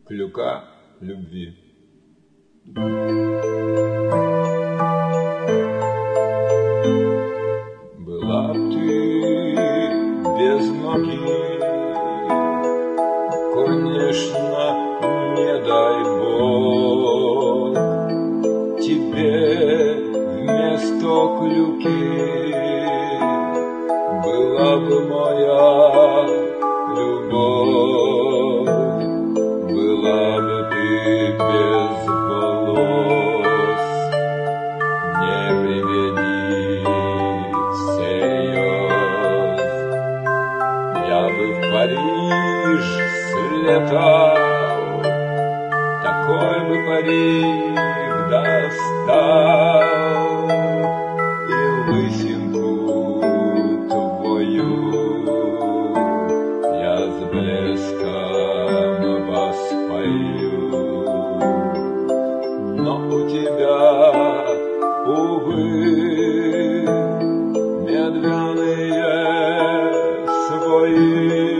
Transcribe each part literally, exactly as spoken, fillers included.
Клюка любви. Была б ты без ноги, конечно, не дай Бог тебе вместо клюки была бы моя любовь, была бы ты без волос, не приведи всерьез. Я бы в Париж слетал, такой бы парик достал, и лысинку твою я с блеском воспою. Но у тебя, увы, медленные свои,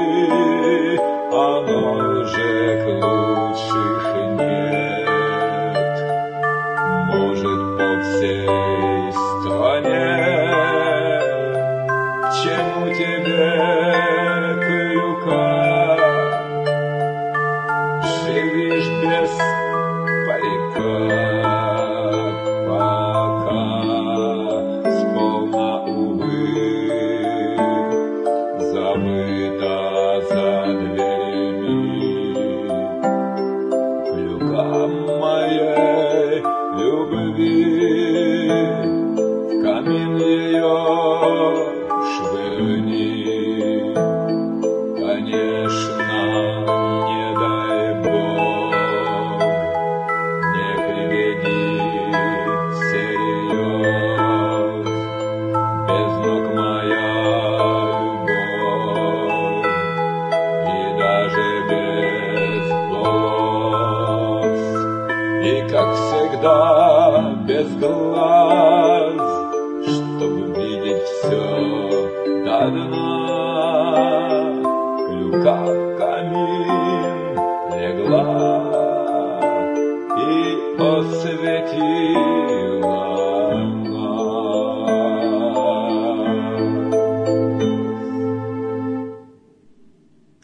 а ножек лучших нет. Может, по всей стране, к чему тебе клюка? Живишь без парика, пока сполна, увы, забыта за дверями. Клюка моей любви, в камин ее швырни. Конечно, не дай Бог, не приведи всерьез. Без ног моя любовь, и даже без волос, и, как всегда, без глаз, чтобы видеть все до дна. Клюка в камин легла и осветила